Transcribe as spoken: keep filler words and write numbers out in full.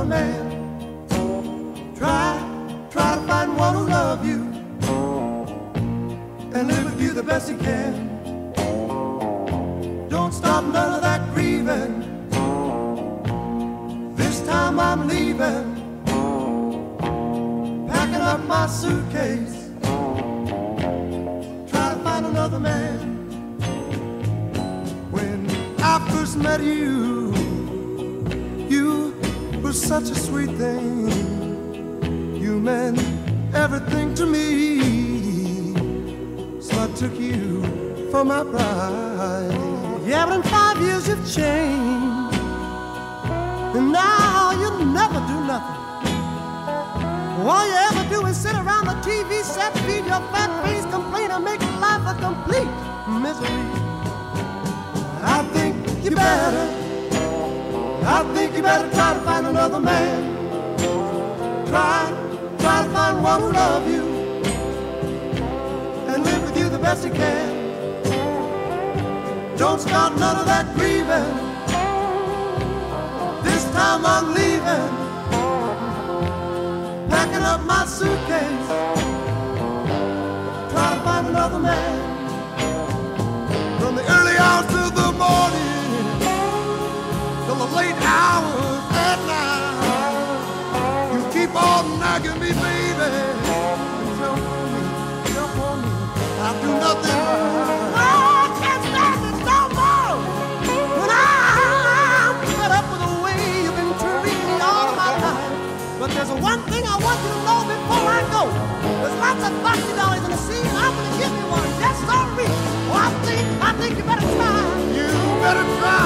another man. Try, try to find one who'll love you and live with you the best he can. Don't stop none of that grieving. This time I'm leaving, packing up my suitcase. Try to find another man. When I first met you, you were such a sweet thing. You meant everything to me, so I took you for my bride. Yeah, but in five years you've changed, and now you'll never do nothing. All you ever do is sit around the T V set, feed your fat face, complain, and make life a complete misery. I think you better, I think you better try to find another man. Try, try to find one who loves you and live with you the best he can. Don't start none of that grieving. This time I'm leaving, packing up my suitcase. Try to find another man. From the early hours of the morning till the late hours at night, you keep on nagging me, baby, and jump on me, jump on me. I'll do nothing. Oh, I can't stand this no more. When I'm fed up with the way you've been treating me all my life. But there's one thing I want you to know before I go. There's lots of foxy dollars in the sea, and I'm gonna give you one just for me. Oh, I think, I think you better try. You better try.